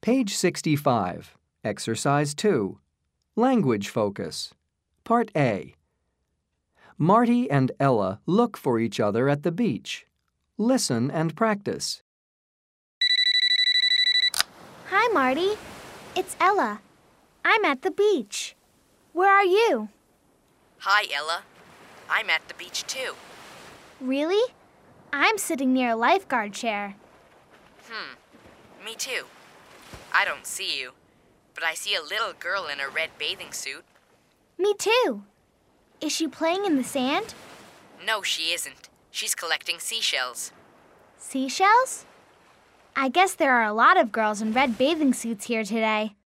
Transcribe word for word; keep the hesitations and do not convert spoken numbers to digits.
Page sixty-five, Exercise two, Language Focus, Part A. Marty and Ella look for each other at the beach. Listen and practice. Hi, Marty. It's Ella. I'm at the beach. Where are you? Hi, Ella. I'm at the beach, too. Really? I'm sitting near a lifeguard chair. Hmm. Me too. I don't see you, but I see a little girl in a red bathing suit. Me too. Is she playing in the sand? No, she isn't. She's collecting seashells. Seashells? I guess there are a lot of girls in red bathing suits here today.